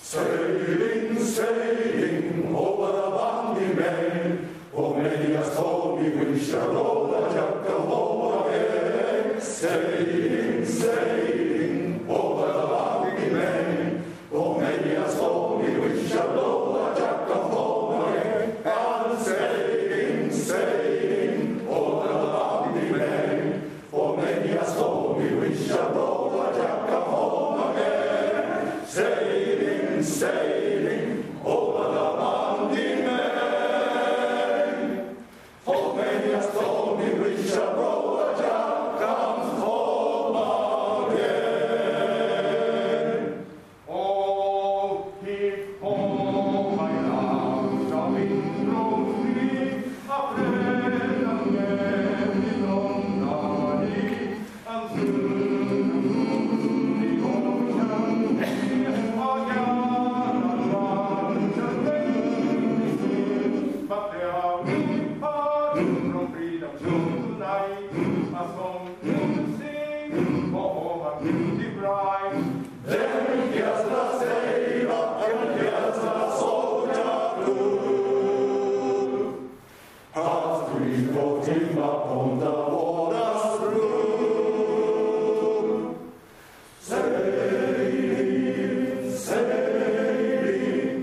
Sailing, sailing over the bounding main, for many a stormy wind shall roll the Jacka home again. Sailing, sailing over the bounding main, for many a stormy wind shall roll the Jacka home again. And sailing, sailing over the bounding main, for many a stormy wind shall roll the Jacka home again. Sailing, sailing over the bounding main, for many a stormy wind shall blow the Jack comes home again. Oh, keep home, my love, the wind blows me, a friend again in on the and soon the ocean but there are from freedom tonight, a song to sing for a beauty bride. Then here's the sailor, and here's the soldier blue, hearts three floating upon the waters blue. Sailing, sailing,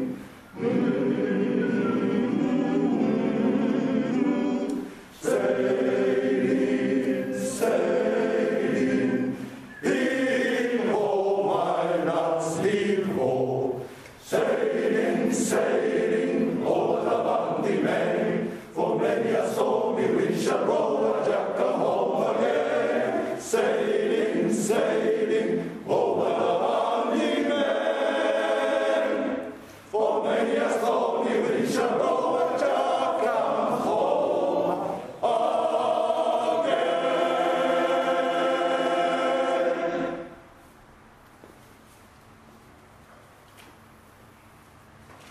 sailing, sailing, heave-ho, my lads, heave-ho. Sailing, sailing over the bounding main, for many a stormy wind shall roll the Jacka home again. Sailing, sailing